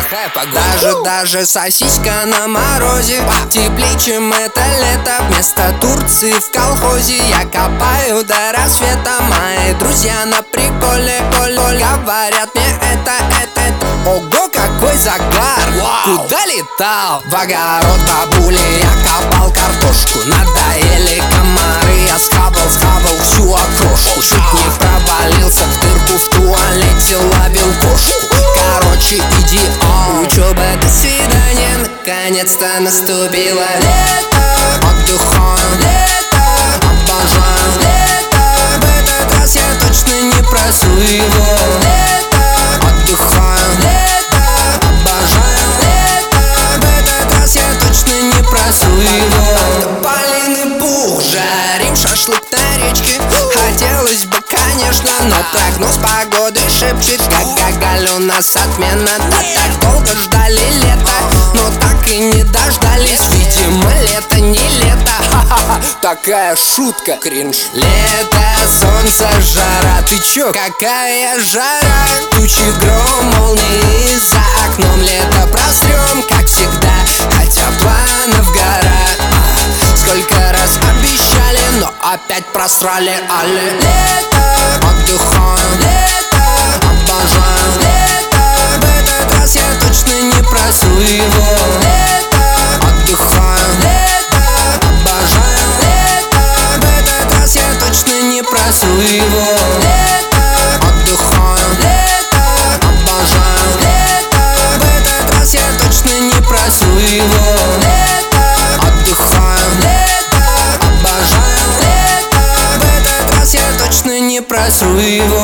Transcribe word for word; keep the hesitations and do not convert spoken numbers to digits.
плохая погода. Даже, даже сосиска на морозе теплее, чем это лето. Вместо Турции в колхозе я копаю до рассвета. Мои друзья на приколе, коль, коль, говорят мне это, это, это. Ого, какой загар! Вау! Куда летал? В огород бабули я копал картошку. Надоели комары, я схавал, схавал всю окрошку. Чуть не провалился в дырку в туалете, ловил кошку. Короче, идеал. Учеба, до свидания, наконец-то наступило лето. Отдыхаем, лето, обожаем лето. В этот раз я точно не просу его. Лето, отдыхаем, лето, обожаем лето. В этот раз я точно не просу его. Тополиный пух, жарим шашлык на речке. Хотелось бы, конечно, но прогноз погоды шепчет: га-га-галь, у нас отмена. Да так долго ждали лето, но так и не дождались. Видимо, лето не лето. Ха-ха-ха, такая шутка, кринж. Лето, солнце, жара. Ты чё, какая жара? Тучи, гром, молнии за окном. Лето просрём, как всегда, хотя планов гора. Сколько раз обещали, но опять просрали, але. Лето, отдыхаем, лето, обожаем лето. В этот раз я точно не просу его. Лето, отдыхаем, лето, обожаем лето. В этот раз я точно не просу его. Лето, отдыхаем, лето, обожаем лето. В этот раз я точно не просу его. Лето, отдыхаем, лето, обожаем лето. В этот раз я точно не просу его.